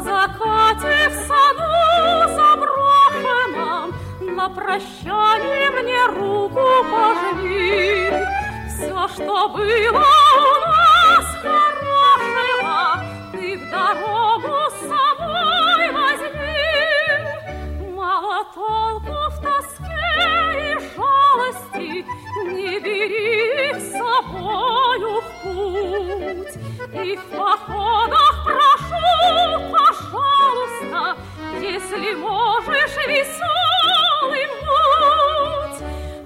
закате в саду заброшенном на прощание мне руку пожми. Все, что было у нас хорошего, ты в дорогу с собой возьми. Мало толку в тоске и жалости, не бери их с собою в путь. И в походах прошу, пожалуйста, если можешь, веселым будь.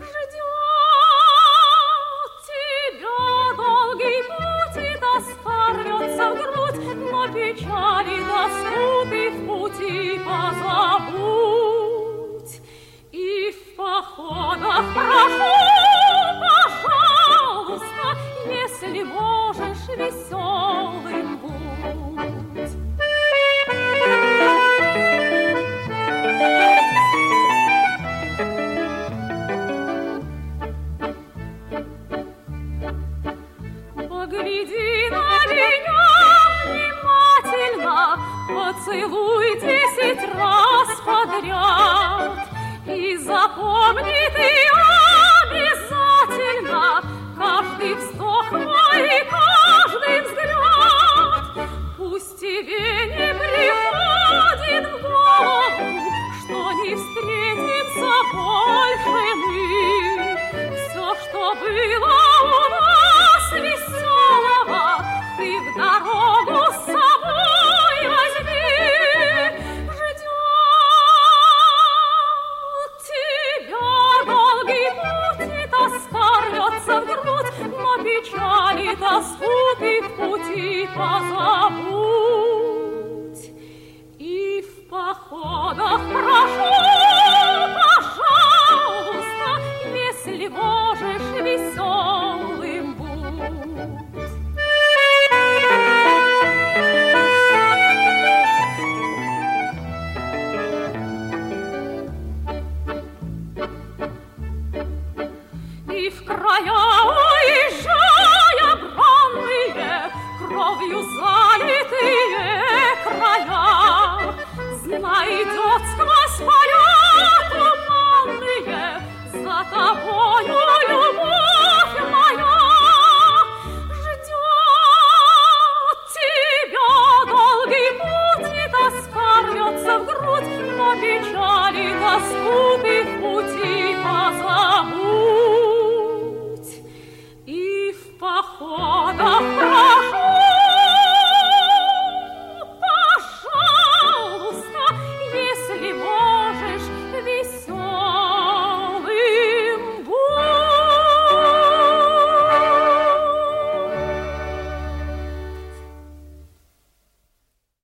Ждет тебя долгий путь, и тоска рвется в грудь, но печали, тоску ты в пути позабудь. И в походах прошу, пожалуйста, если можешь, веселым будь. Погляди на меня внимательно, поцелуй 10 раз подряд. И запомни ты обязательно каждый вздох мой и каждый взгляд. Пусть тебе не приходит в голову, что не встретимся больше мы. Все, что было у нас веселого, ты в дорогу с собой возьми. Ждет тебя долгий путь, и тоска рвется в грудь, но печали, тоску ты в пути позабудь. И в походах прошу, пожалуйста, если можешь, веселым будь. И в края уезжая бранные, кровью залитые края, знай, идет сквозь поля туманные за тобой